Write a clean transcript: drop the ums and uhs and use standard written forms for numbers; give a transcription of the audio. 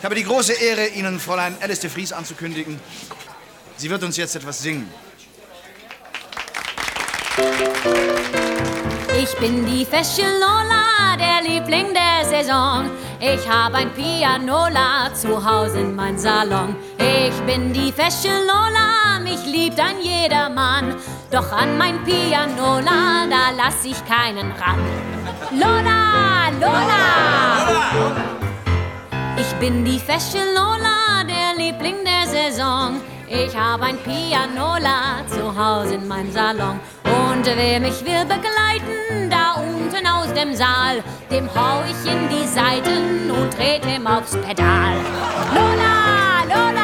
Ich habe die große Ehre, Ihnen Fräulein Alice de Vries anzukündigen. Sie wird uns jetzt etwas singen. Ich bin die Fashion Lola, der Liebling der Saison. Ich habe ein Pianola zu Hause in mein Salon. Ich bin die Fashion Lola, mich liebt ein jedermann. Doch an mein Pianola, da lass ich keinen ran. Lola, Lola! Ich bin die Fashion Lola, der Liebling der Saison. Ich habe ein Pianola zu Hause in meinem Salon. Und wer mich will begleiten, da unten aus dem Saal, dem hau ich in die Seiten und trete ihm aufs Pedal. Lola, Lola!